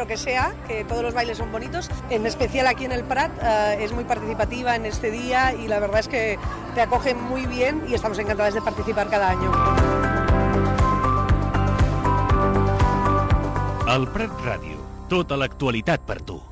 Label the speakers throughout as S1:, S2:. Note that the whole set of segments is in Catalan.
S1: género que sea, que todos los bailes son bonitos. En especial aquí en el Prat es muy participativa en este día y la verdad es que te acogen muy bien y estamos encantadas de participar cada año.
S2: El Prat Ràdio, tota l'actualitat per tu.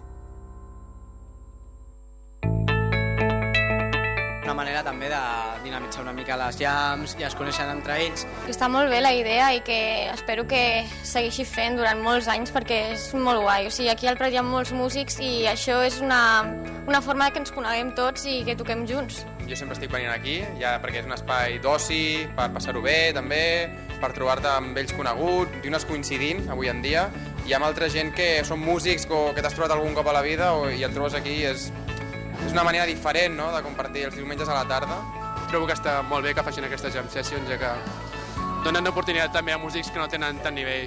S3: Una manera també de dinamitzar una mica les jams i es coneixen entre ells.
S4: Està molt bé la idea i que espero que segueixi fent durant molts anys perquè és molt guai. O sigui, aquí al Prat hi ha molts músics i això és una forma que ens coneguem tots i que toquem junts.
S5: Jo sempre estic venint aquí, ja perquè és un espai d'oci, per passar-ho bé també, per trobar-te amb vells coneguts, i unes coincidint avui en dia, i amb altra gent que són músics o que t'has trobat algun cop a la vida i et trobes aquí. És una manera diferent, no?, de compartir els diumenges a la tarda.
S6: Trobo que està molt bé que facin aquestes jam sessions, ja que donen oportunitat també a músics que no tenen tant nivell.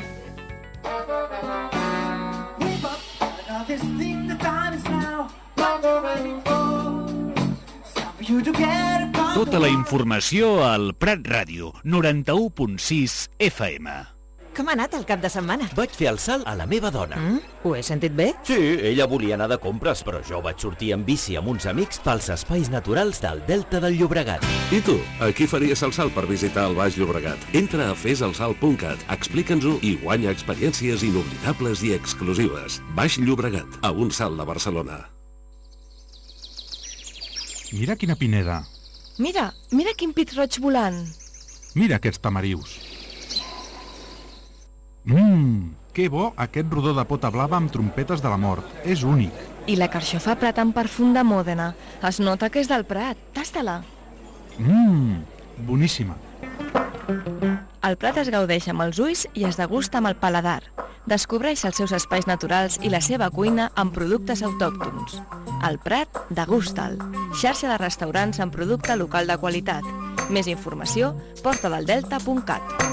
S2: Tota la informació al Prat Ràdio, 91.6 FM.
S7: Com ha anat el cap de setmana?
S8: Vaig fer el salt a la meva dona.
S7: Ho he sentit bé?
S8: Sí, ella volia anar de compres, però jo vaig sortir en bici amb uns amics pels espais naturals del Delta del Llobregat.
S9: I tu, aquí faries el salt per visitar el Baix Llobregat? Entra a feselsalt.cat, explica'ns-ho i guanya experiències inoblidables i exclusives. Baix Llobregat, a un salt de Barcelona.
S10: Mira quina pineda.
S11: Mira quin pit roig volant.
S10: Mira aquests tamarius. Que bo aquest rodó de pota blava amb trompetes de la mort. És únic.
S11: I la carxofa Prat amb perfum de Mòdena. Es nota que és del Prat. Tasta-la.
S10: Boníssima.
S11: El Prat es gaudeix amb els ulls i es degusta amb el paladar. Descobreix els seus espais naturals i la seva cuina amb productes autòctons. El Prat, degusta'l. Xarxa de restaurants amb producte local de qualitat. Més informació, portadeldelta.cat.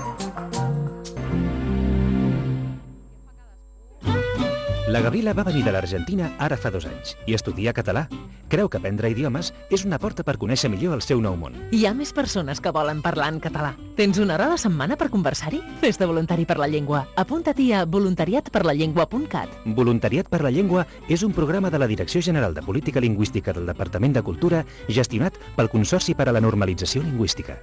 S12: La Gabriela va venir de l'Argentina ara fa 2 anys i estudia català. Creu que aprendre idiomes és una porta per conèixer millor el seu nou món.
S7: Hi ha més persones que volen parlar en català. Tens una hora a la setmana per conversar-hi? Fes de voluntari per la llengua. Apunta-t'hi a voluntariatperlallengua.cat.
S12: Voluntariat per la Llengua és un programa de la Direcció General de Política Lingüística del Departament de Cultura gestionat pel Consorci per a la Normalització Lingüística.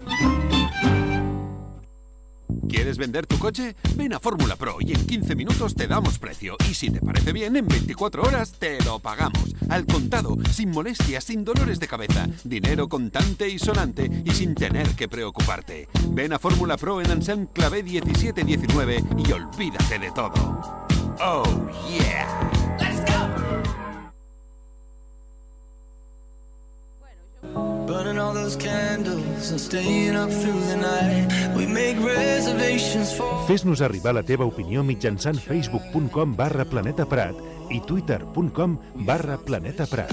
S13: ¿Quieres vender tu coche? Ven a Fórmula Pro y en 15 minutos te damos precio. Y si te parece bien, en 24 horas te lo pagamos. Al contado, sin molestias, sin dolores de cabeza. Dinero contante y sonante y sin tener que preocuparte. Ven a Fórmula Pro en Anselm Clavé 1719 y olvídate de todo. Oh, yeah. Let's go.
S14: Burning all those candles and staying up through the night. We make reservations for...
S15: Fes-nos arribar la teva opinió mitjançant facebook.com/planetaprat i twitter.com/planetaprat.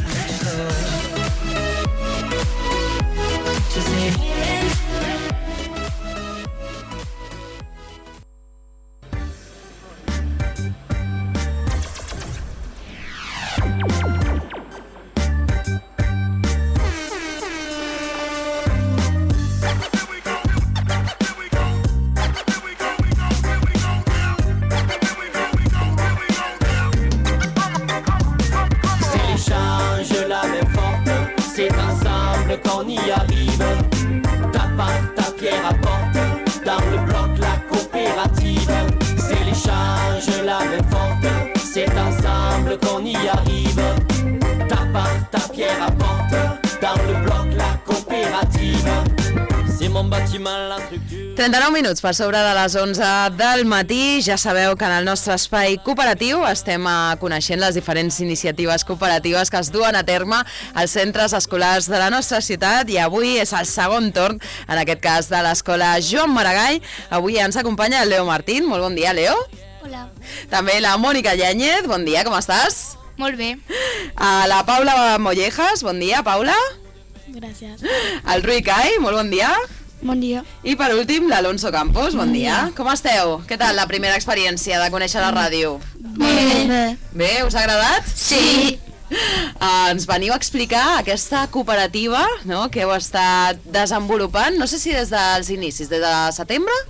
S14: Qu'on y arrive, ta part, ta pierre apporte, dans le bloc la coopérative, c'est l'échange, la main forte, c'est ensemble qu'on y arrive, ta part, ta pierre apporte, dans le bloc la coopérative, c'est mon bâtiment la structure.
S16: 39 minuts per sobre de les 11 del matí. Ja sabeu que en el nostre espai cooperatiu estem coneixent les diferents iniciatives cooperatives que es duen a terme als centres escolars de la nostra ciutat i avui és el segon torn, en aquest cas de l'escola Joan Maragall. Avui ens acompanya el Leo Martín. Molt bon dia, Leo.
S17: Hola.
S16: També la Mònica Yáñez. Bon dia, com estàs?
S17: Molt bé.
S16: La Paula Mollejas. Bon dia, Paula.
S17: Gràcies.
S16: El Rui Cai. Molt bon dia.
S17: Bon dia.
S16: I per últim, l'Alonso Campos. Bon dia. Com esteu? Què tal la primera experiència de conèixer la ràdio?
S17: Bé.
S16: Bé, us ha agradat?
S17: Sí.
S16: Ens veniu a explicar aquesta cooperativa, no?, que heu estat desenvolupant, no sé si des dels inicis, des de setembre?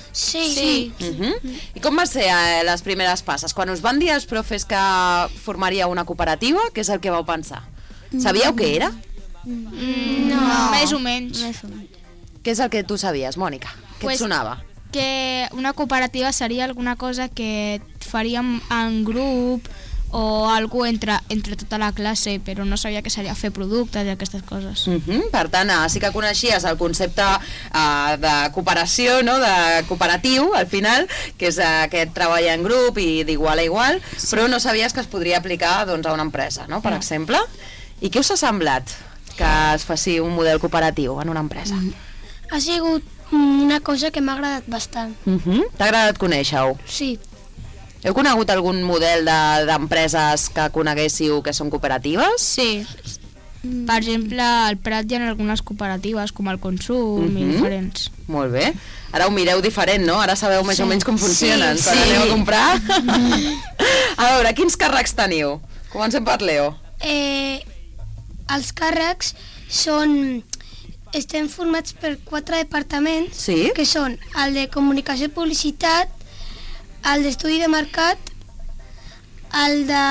S17: Sí.
S16: I com va ser les primeres passes? Quan us van dir els profes que formaria una cooperativa, què és el que vau pensar? Sabíeu què era?
S17: No, més o menys.
S16: Què és el que tu sabies, Mònica? Què et sonava?
S17: Que una cooperativa seria alguna cosa que faríem en grup o algú entre tota la classe, però no sabia que seria fer productes i aquestes coses.
S16: Per tant, sí que coneixies el concepte de cooperació, no? De cooperatiu, al final, que és aquest treball en grup i d'igual a igual, però no sabies que es podria aplicar a una empresa, no? Per exemple. I què us ha semblat que es faci un model cooperatiu en una empresa?
S17: Ha sigut una cosa que m'ha agradat bastant.
S16: T'ha agradat conèixer-ho?
S17: Sí.
S16: Heu conegut algun model d'empreses que coneguéssiu que són cooperatives?
S17: Sí. Per exemple, al Prat hi ha algunes cooperatives, com el Consum i diferents.
S16: Molt bé. Ara ho mireu diferent, no? Ara sabeu més o menys com funcionen quan aneu a comprar. A veure, quins càrrecs teniu? Comencem per Leo.
S17: Els càrrecs estem formats per 4 departaments, que són el de comunicació i publicitat, el d'estudi de mercat, el de...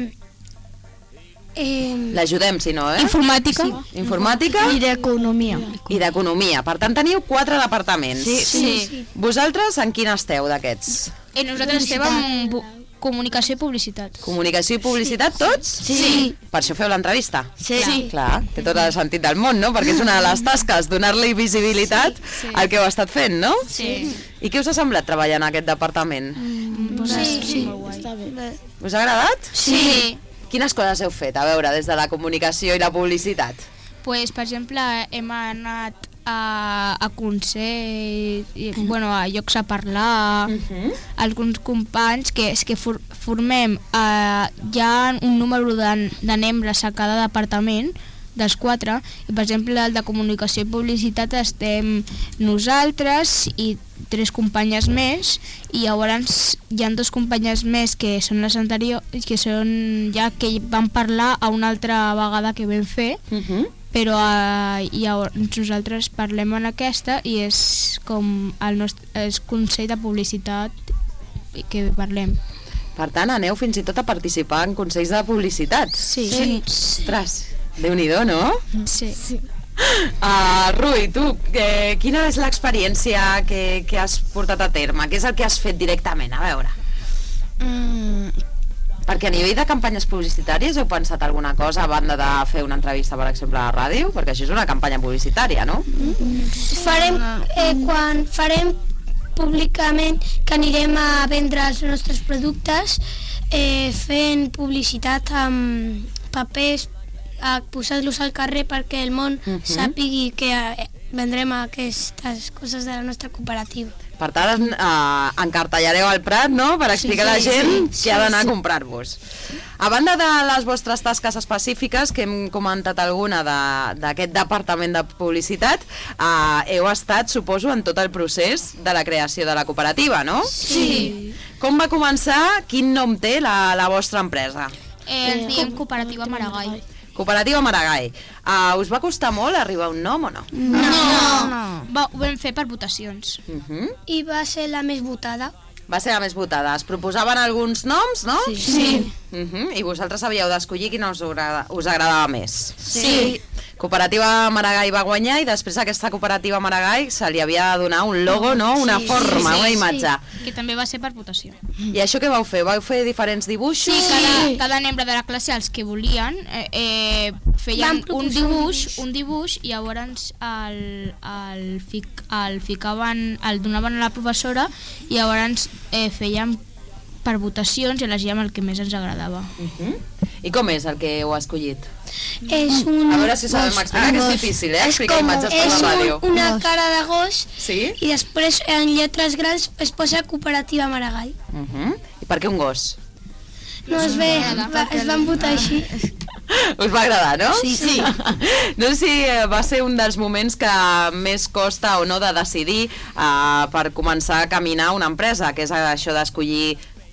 S16: L'ajudem, si no,
S17: Informàtica.
S16: Informàtica.
S17: I d'economia.
S16: I d'economia. Per tant, teniu 4 departaments.
S17: Sí.
S16: Vosaltres en quin esteu d'aquests?
S17: Nosaltres estem en comunicació i publicitat.
S16: Comunicació i publicitat, tots?
S17: Sí.
S16: Per això feu l'entrevista?
S17: Sí.
S16: Clar, té tot el sentit del món, no? Perquè és una de les tasques, donar-li visibilitat al que heu estat fent, no?
S17: Sí.
S16: I què us ha semblat treballar en aquest departament?
S17: Sí.
S16: Està bé. Us ha agradat?
S17: Sí.
S16: Quines coses heu fet, a veure, des de la comunicació i la publicitat?
S17: Per exemple, hem anat a consells, a llocs a parlar, alguns companys que formem, hi ha un número de membres a cada departament, dels 4, i per exemple el de comunicació i publicitat estem nosaltres i 3 companyes més, i llavors hi ha 2 companyes més que són les anteriors, que són ja que van parlar a una altra vegada que vam fer, però nosaltres parlem en aquesta i és com el nostre consell de publicitat que parlem.
S16: Per tant, aneu fins i tot a participar en consells de publicitat.
S17: Sí.
S16: Ostres, Déu-n'hi-do, no?
S17: Sí.
S16: Rui, tu, quina és l'experiència que has portat a terme? Què és el que has fet directament? A veure. Perquè a nivell de campanyes publicitàries heu pensat alguna cosa a banda de fer una entrevista, per exemple, a la ràdio? Perquè això és una campanya publicitària, no?
S17: Quan farem públicament que anirem a vendre els nostres productes, fent publicitat amb papers, posant-los al carrer perquè el món sàpigui que vendrem aquestes coses de la nostra cooperativa.
S16: Per tant, encartellareu al Prat, no?, per explicar a la gent que ha d'anar a comprar-vos. A banda de les vostres tasques específiques, que hem comentat alguna d'aquest departament de publicitat, heu estat, suposo, en tot el procés de la creació de la cooperativa, no?
S17: Sí.
S16: Com va començar? Quin nom té la vostra empresa?
S17: Ens diem Cooperativa Maragall.
S16: Cooperativa Maragall. Us va costar molt arribar a un nom o no?
S17: No. Ho vam fer per votacions. I va ser la més votada.
S16: Va ser la més votada. Es proposaven alguns noms, no?
S17: Sí.
S16: I vosaltres havíeu d'escollir quin us agradava més.
S17: Sí.
S16: Cooperativa Maragall va guanyar i després a aquesta Cooperativa Maragall se li havia de donar un logo, no? Una forma, una imatge.
S17: Que també va ser per votació.
S16: I això què vau fer? Vau fer diferents dibuixos?
S17: Sí, cada membre de la classe, els que volien, feien un dibuix i llavors el ficaven, el donaven a la professora i llavors fèiem per votacions i elegíem el que més ens agradava.
S16: I com és el que heu escollit?
S17: A
S16: veure si sabem explicar, que és difícil, explicar imatges per la ràdio.
S17: És una cara de gos
S16: i
S17: després en lletres grans es posa Cooperativa Maragall.
S16: I per què un gos?
S17: No es ve, es van votar així.
S16: Us va agradar, no?
S17: Sí.
S16: No sé si va ser un dels moments que més costa o no de decidir per començar a caminar una empresa, que és això d'escollir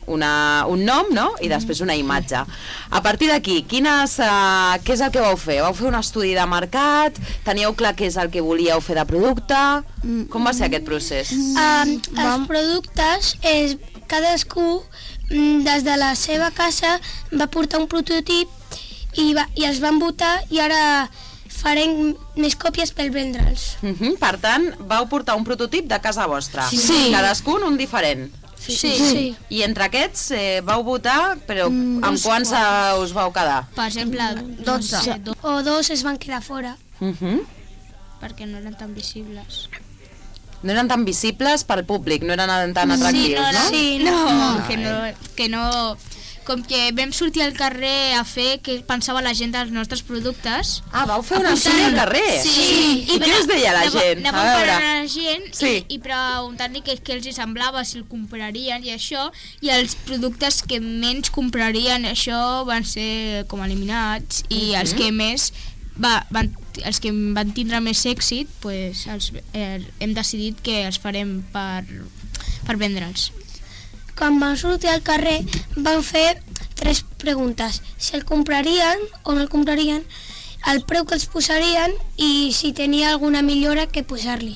S16: un nom, no? I després una imatge. A partir d'aquí, què és el que vau fer? Vau fer un estudi de mercat? Teníeu clar què és el que volíeu fer de producte? Com va ser aquest procés?
S18: Els productes, cadascú des de la seva casa va portar un prototip i els van votar i ara farem més còpies per vendre'ls.
S16: Per tant, vau portar un prototip de casa vostra.
S18: Sí.
S16: Cadascun un diferent.
S18: Sí.
S16: I entre aquests vau votar, però amb quants us vau quedar?
S17: Per exemple, 12.
S18: O 2 es van quedar fora.
S17: Perquè no eren tan visibles.
S16: No eren tan visibles pel públic, no eren tan atractius, no?
S17: Sí, que no... Com que vam sortir al carrer a fer què pensava la gent dels nostres productes.
S16: Vau fer un estudi al carrer?
S17: Sí.
S16: I què us deia la gent?
S17: Anàvem parlant a la gent i preguntant-li què els comprava, si el comprarien i això, i els productes que menys comprarien, això van ser com eliminats, i els que més els que van tindre més èxit, pues, hem decidit que els farem per vendre'ls.
S18: Quan van sortir al carrer van fer 3 preguntes: si el comprarien o no el comprarien, el preu que els posarien i si tenia alguna millora que posar-li.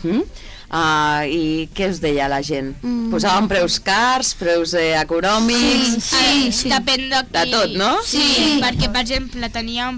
S16: I què us deia la gent? Posaven preus cars, preus econòmics...
S17: Sí. Depèn
S16: de tot, no?
S17: Sí, perquè per exemple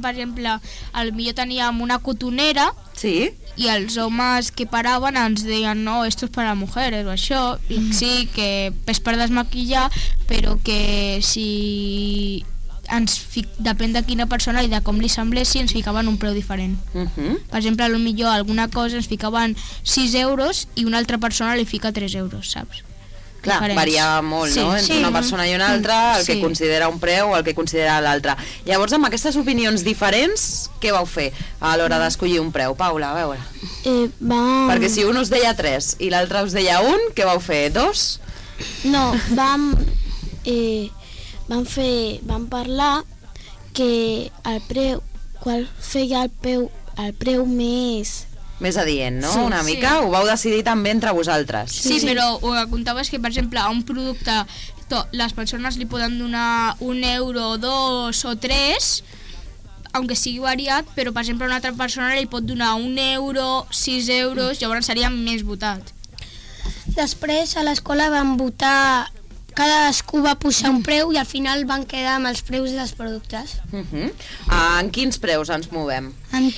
S17: potser teníem una cotonera.
S16: Sí.
S17: I els homes que paraven ens deien no, esto es para mujeres o això, i sí, que és per desmaquillar, però que si depèn de quina persona i de com li semblessi, ens ficaven un preu diferent. Per exemple, potser alguna cosa ens ficaven 6 euros i una altra persona li fica 3 euros, saps?
S16: Clar, varia molt, no? Entre una persona i una altra, el que considera un preu o el que considera l'altre. Llavors, amb aquestes opinions diferents, què vau fer a l'hora d'escollir un preu? Paula, a veure. Perquè si un us deia 3 i l'altre us deia 1, què vau fer? 2?
S19: No, vam parlar que el preu, qual feia el preu
S16: més adient, no? Una mica, ho vau decidir també entre vosaltres.
S17: Sí, però ho contaves que, per exemple, a un producte les persones li poden donar 1 euro, 2 o 3, aunque sigui variat, però, per exemple, a una altra persona li pot donar 1 euro, 6 euros, llavors seria més votat.
S18: Després, a l'escola van votar, cadascú va posar un preu i al final van quedar amb els preus dels productes.
S16: En quins preus ens movem?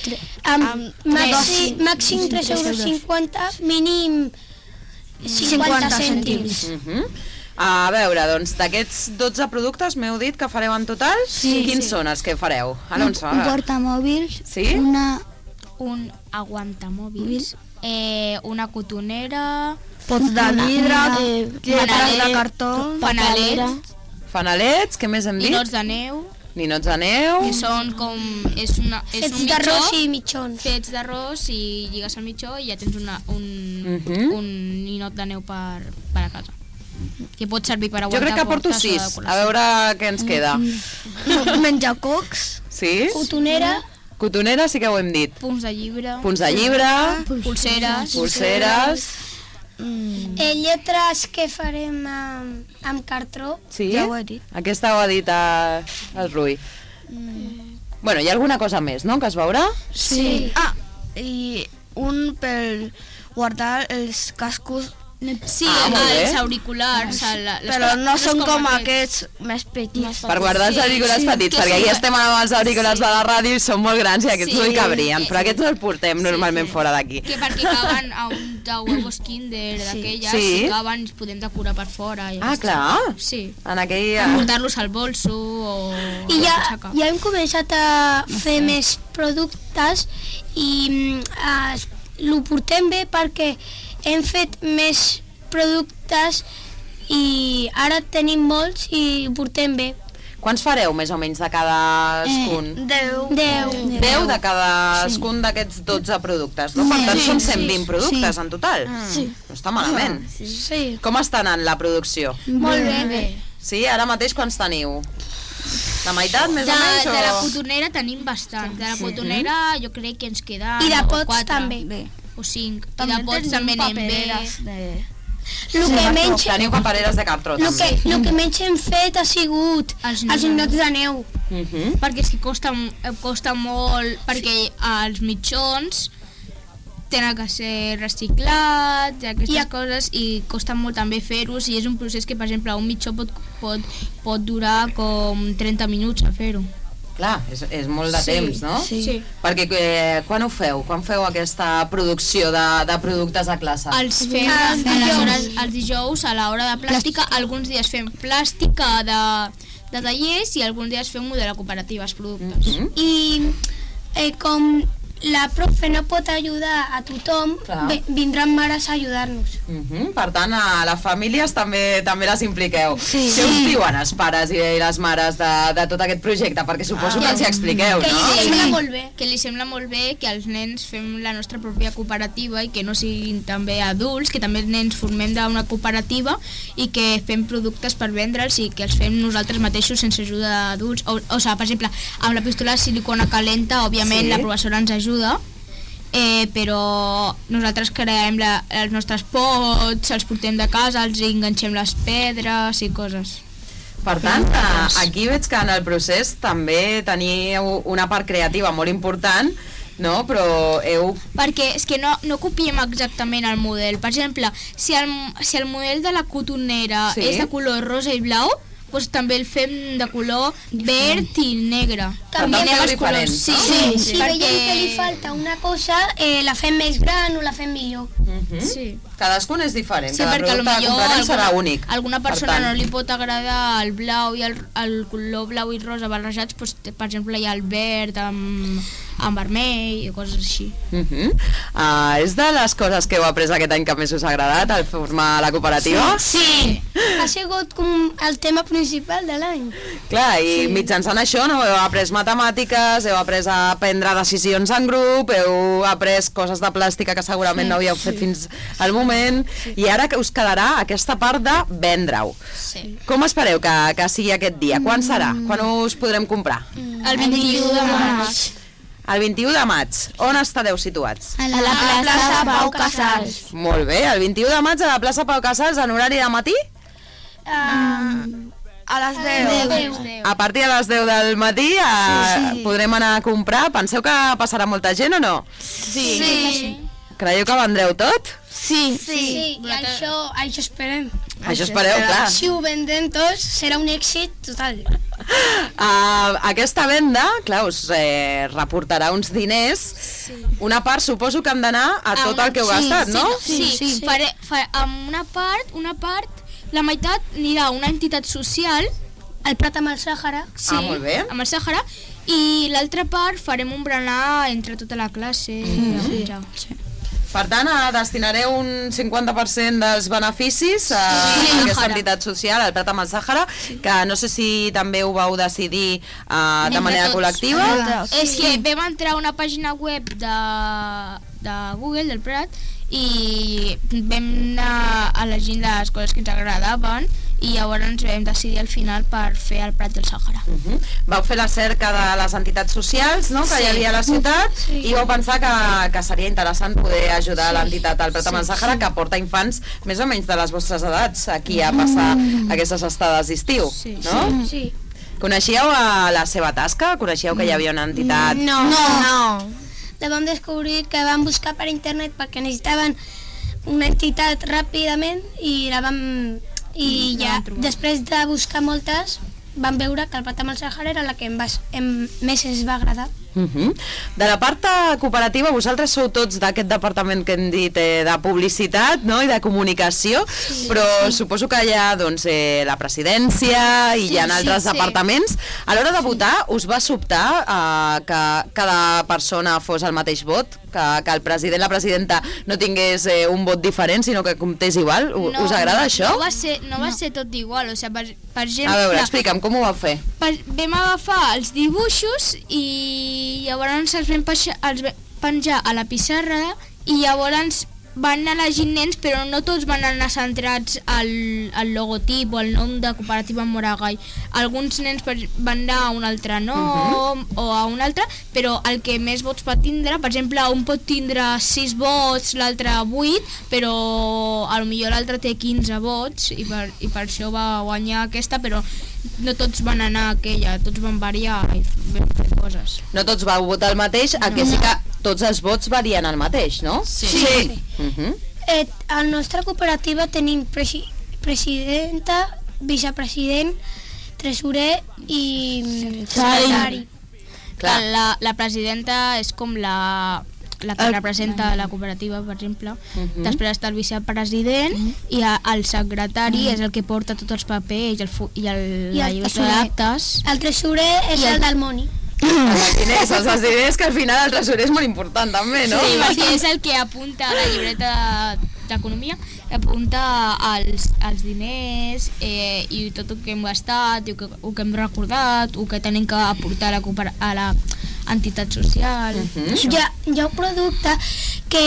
S18: Màxim 3,50 €, mínim 50 cèntims.
S16: A veure, doncs, d'aquests 12 productes m'heu dit que fareu en total? Quins són els que fareu?
S19: Un portamòbils,
S17: un aguantamòbils, una cotonera,
S19: pots de vidre, lletres de cartó,
S16: fanalets, què més hem dit?
S17: ninots de neu,
S16: que
S17: són com
S18: fets d'arròs i mitjons,
S17: fets d'arròs i lligues al mitjó i ja tens un ninot de neu per a casa, que pot servir per aguantar.
S16: Jo crec que porto 6, a veure què ens queda.
S19: Menjacocs,
S16: cotonera sí que ho hem dit,
S17: punts de llibre,
S16: pulseres,
S18: lletres que farem amb cartró.
S16: Sí?
S19: Ja ho he dit.
S16: Aquesta ho ha dit el Rui. Bueno, hi ha alguna cosa més, no?, que es veurà?
S19: Sí. I un per guardar els cascos.
S17: Sí, els auriculars.
S19: Però no són com aquests més petits.
S16: Per guardar els auriculars petits, perquè aquí estem amb els auriculars de la ràdio i són molt grans i aquests no hi cabrien, però aquests els portem normalment fora d'aquí.
S17: Que perquè caben a un de huevos Kinder d'aquelles, si caben ens podem decorar per fora.
S16: Clar.
S17: Sí.
S16: Portar-los
S17: al bolso o...
S18: I ja hem començat a fer més productes i ho portem bé perquè hem fet més productes i ara tenim molts i ho portem bé.
S16: Quants fareu més o menys de cadascun?
S18: 10
S16: de cadascun d'aquests 12 productes, no? Per tant són 120 productes en total. No està malament. Com està anant la producció?
S18: Molt bé.
S16: Sí? Ara mateix quants teniu? La meitat, més o menys?
S17: De la cotonera tenim bastant. De la cotonera jo crec que ens queda...
S18: I de pots també.
S17: O 5. I de pots també anem bé.
S16: Teniu papereres de cartró, també.
S18: El que menys hem fet ha sigut els ninots de neu.
S17: Perquè és que costa molt, perquè els mitjons tenen que ser reciclats i aquestes coses, i costa molt també fer-los, i és un procés que, per exemple, un mitjó pot durar com 30 minuts a fer-ho.
S16: Clar, és molt de temps, no?
S17: Sí.
S16: Perquè quan ho feu? Quan feu aquesta producció de productes a classe?
S17: Els fem els dijous a l'hora de plàstica. Alguns dies fem plàstica de tallers i alguns dies fem model de cooperatives, productes.
S18: I com la profe no pot ajudar a tothom, vindran mares a ajudar-nos.
S16: Per tant, a les famílies també les impliqueu. Què us diuen els pares i les mares de tot aquest projecte? Perquè suposo que els hi expliqueu, no?
S17: Que li sembla molt bé que els nens fem la nostra pròpia cooperativa i que no siguin també adults, que també els nens formem d'una cooperativa i que fem productes per vendre'ls i que els fem nosaltres mateixos sense ajuda d'adults. O sigui, per exemple, amb la pistola de silicona calenta, òbviament la professora ens ajuda, però nosaltres creem els nostres pots, els portem de casa, els enganxem les pedres i coses.
S16: Per tant, aquí veig que en el procés també teniu una part creativa molt important, no? Però
S17: perquè és que no copiem exactament el model. Per exemple, si el model de la cotonera és de color rosa i blau, doncs també el fem de color verd i negre.
S18: També
S16: és diferent.
S18: Si veiem que li falta una cosa, la fem més gran o la fem millor.
S16: Cadascun és diferent,
S17: cada
S16: producte que comprarem serà únic.
S17: Alguna persona no li pot agradar el blau i el color blau i rosa barrejats, doncs, per exemple, hi ha el verd amb vermell i coses així.
S16: És de les coses que heu après aquest any que més us ha agradat, el formar la cooperativa?
S18: Sí. Ha sigut com el tema principal de l'any.
S16: Clar, i mitjançant això heu après matemàtiques, heu après a prendre decisions en grup, heu après coses de plàstica que segurament no havíeu fet fins al moment, i ara que us quedarà aquesta part de vendre-ho. Com espereu que sigui aquest dia? Quan serà? Quan us podrem comprar?
S17: El 21 de maig.
S16: El 21 de maig. On estareu situats?
S19: A la plaça Pau Casals.
S16: Molt bé, el 21 de maig a la plaça Pau Casals, en horari de matí?
S19: A les 10.
S16: A partir de les 10 del matí podrem anar a comprar. Penseu que passarà molta gent o no?
S18: Sí.
S16: Creieu que vendreu tot?
S18: Sí, i això esperem.
S16: Això espereu, clar.
S18: Si ho vendem tots, serà un èxit total.
S16: Aquesta venda, clar, us reportarà uns diners. Una part suposo que han d'anar a tot el que heu gastat, no?
S17: Sí. Amb una part, la meitat anirà a una entitat social,
S18: el Prat amb el Sàhara.
S16: Molt bé.
S17: Amb el Sàhara, i l'altra part farem un berenar entre tota la classe.
S16: Per tant, destinareu un 50% dels beneficis a aquesta entitat social, al Prat amb el Sàhara, que no sé si també ho vau decidir de manera col·lectiva.
S17: És que vam entrar a una pàgina web de Google, del Prat, i vam anar a llegir les coses que ens agradaven, i llavors ens vam decidir al final per fer el Prat del Sàhara.
S16: Vau fer la cerca de les entitats socials, no?, que hi havia a la ciutat, i vau pensar que seria interessant poder ajudar l'entitat al Prat amb el Sàhara, que porta infants més o menys de les vostres edats aquí a passar aquestes estades d'estiu, no?
S18: Sí.
S16: Coneixíeu la seva tasca? Coneixíeu que hi havia una entitat?
S18: No. La vam descobrir que vam buscar per internet perquè necessitaven una entitat ràpidament i després de buscar moltes vam veure que el Prat amb el Sàhara era la que més ens va agradar.
S16: De la part cooperativa, vosaltres sou tots d'aquest departament que hem dit de publicitat, no?, i de comunicació, però suposo que hi ha la presidència i hi ha altres departaments. A l'hora de votar, us va sobtar que cada persona fos el mateix vot? Que el president, la presidenta, no tingués un vot diferent, sinó que comptés igual? Us agrada això?
S17: No va ser tot igual, o sigui, per exemple...
S16: A veure, explica'm, com ho vau fer?
S17: Vam agafar els dibuixos i llavors els vam penjar a la pissarra i llavors van anar elegint nens, però no tots van anar centrats al logotip o al nom de Cooperativa Moragai. Alguns nens van anar a un altre nom o a un altre, però el que més vots pot tindre, per exemple, un pot tindre 6 vots, l'altre 8, però potser l'altre té 15 vots i per això va guanyar aquesta, però no tots van anar a aquella, tots van variar i vam fer coses.
S16: No tots vau votar el mateix, que sí que tots els vots varien el mateix, no?
S18: Sí. A la nostra cooperativa tenim presidenta, vicepresident, tresorer i secretari.
S17: La presidenta és com la que representa la cooperativa, per exemple. Després està el vicepresident i el secretari és el que porta tots els papers i la llibreta d'actes.
S18: El tresorer és el del Moni.
S16: Els diners, que al final el tresorer és molt important també, no?
S17: Sí, perquè és el que apunta a la llibreta d'economia, apunta els diners i tot el que hem gastat, i el que hem recordat, el que tenim que aportar a la entitat social.
S18: Hi ha un producte que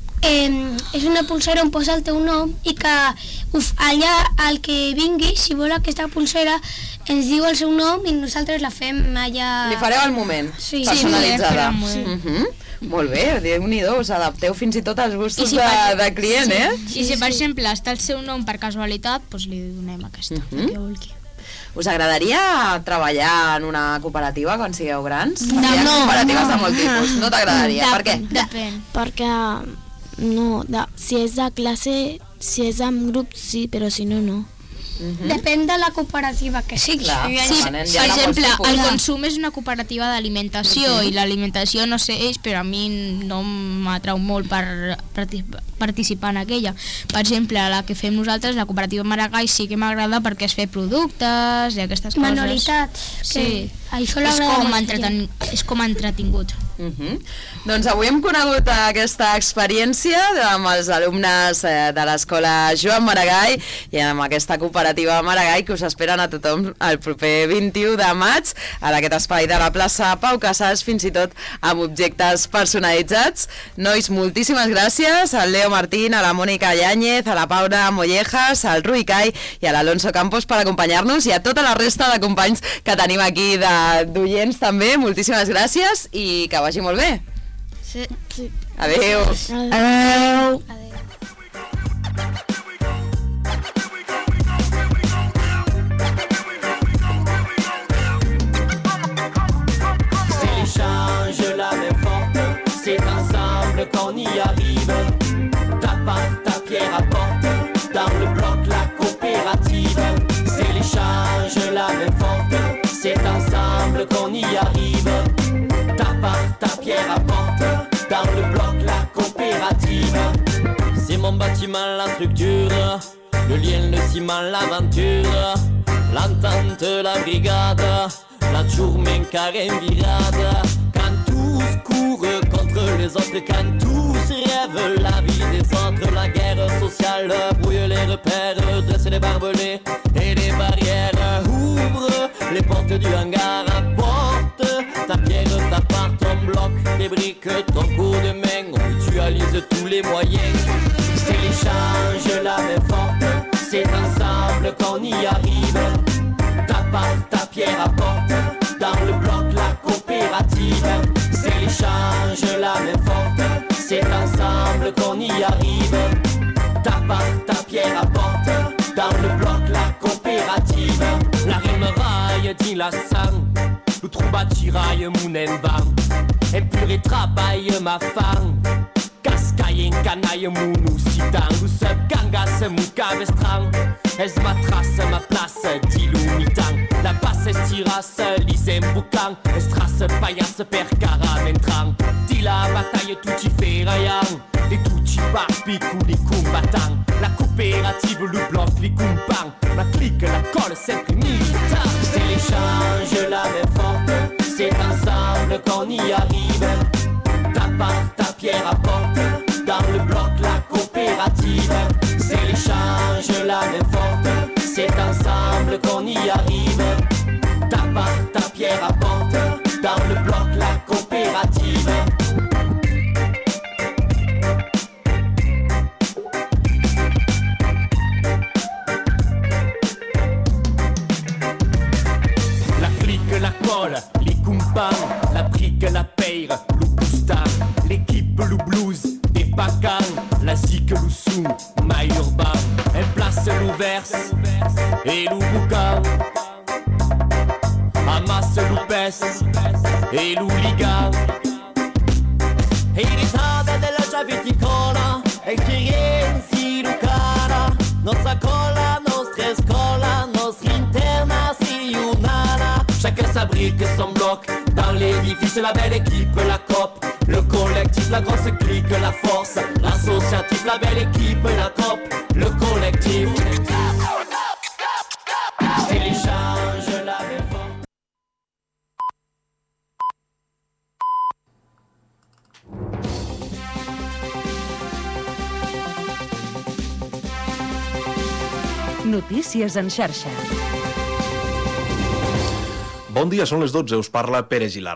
S18: és una pulsera on posa el teu nom i que allà el que vingui, si vol aquesta pulsera, ens diu el seu nom i nosaltres la fem allà...
S16: Li fareu al moment, personalitzada. Molt bé, Déu-n'hi-do, us adapteu fins i tot als gustos de client, eh?
S17: I si, per exemple, està el seu nom per casualitat, doncs li donem aquesta, que vulgui.
S16: Us agradaria treballar en una cooperativa quan sigueu grans?
S19: No.
S16: Hi ha cooperatives de molt tipus, no t'agradaria? Per què?
S17: Depèn.
S19: Perquè, si és de classe, si és en grup, sí, però si no, no.
S18: Depèn de la cooperativa que sigui.
S17: Sí, per exemple, el Consum és una cooperativa d'alimentació i l'alimentació no sé ells, però a mi no m'atrau molt per participar en aquella. Per exemple, la que fem nosaltres, la cooperativa Moragai, sí que m'agrada perquè es fa productes i aquestes coses.
S18: Manualitats.
S17: Sí,
S18: això
S17: és com entretingut.
S16: Doncs avui hem conegut aquesta experiència amb els alumnes de l'escola Joan Moragai i amb aquesta cooperativa Moragai que us esperen a tothom el proper 21 de maig a aquest espai de la plaça Pau Casals, fins i tot amb objectes personalitzats. Nois, moltíssimes gràcies al Leo Martín, a la Mònica Yáñez, a la Paula Mollejas, al Rui Cai i a l'Alonso Campos per acompanyar-nos i a tota la resta de companys que tenim aquí d'oients també. Moltíssimes gràcies i que vagi molt bé.
S19: Sí.
S16: Adéu.
S19: Adéu.
S14: C'est l'échange, la main forte, c'est ensemble qu'on y arrive. Ta part, ta pierre apporte, dans le bloc la coopérative. C'est l'échange, la main forte, c'est ensemble qu'on y arrive. Ta part, ta pierre apporte, dans le bloc la coopérative. C'est mon bâtiment, la structure, le lien, le ciment, l'aventure, l'entente, la brigade, la journée carré virade. Quand tous courent contre les autres, quand tous rêvent la vie des autres, la guerre sociale brouille les repères, dresse les barbelés et les barrières. Ouvre les portes du hangar, apporte ta pierre, ta part, ton bloc, tes briques, ton coup de main. On mutualise tous les moyens. C'est l'échange, la main forte, c'est ensemble qu'on y arrive. Ta part, ta pierre apporte, dans le bloc la coopérative. C'est l'échange, la main forte, c'est ensemble qu'on y arrive. Ta part, ta pierre apporte, dans le bloc la coopérative. La remeraille dit la sang, le trouba tiraille mon envan. Impur et travaille ma femme. Cascaille en canaille mon oucitan. Où se gangas mon cabestran. Es ma trace, ma place d'illumitant. La basse estirasse, lisem boucan. Estrasse, paillasse, per caraventrant. Dis la bataille, tout y fait raillant. Et tout y barpique ou les combattants. La coopérative, le bloc, les compans. La clique, la colle, c'est militant. C'est l'échange, la main forte. C'est ensemble qu'on y arrive. Ta part, ta pierre apporte, dans le bloc la coopérative. C'est l'échange, la main forte, c'est ensemble qu'on y arrive. Ta part, ta pierre apporte, dans le bloc la coopérative. l'école, les compagnes, la brique, la paire, le boostan, l'équipe, le blues, des bacan, la zik, le soum, my urbain, elle place le verse et le boucan, amasse le pes et le liga. Irritada della giaviticola e che rienzi lucana, nostra colla, nostra scola, nostra interna si unana. Chacun s'abrique son bloc dans l'édifice, la belle équipe, la COP, le collectif, la grosse clique, la force, l'associatif, la belle équipe, la COP, le collectif. C'est l'échange, la réforme.
S7: Notícies en xarxa.
S20: Bon dia, són les 12, us parla Pere Gilar.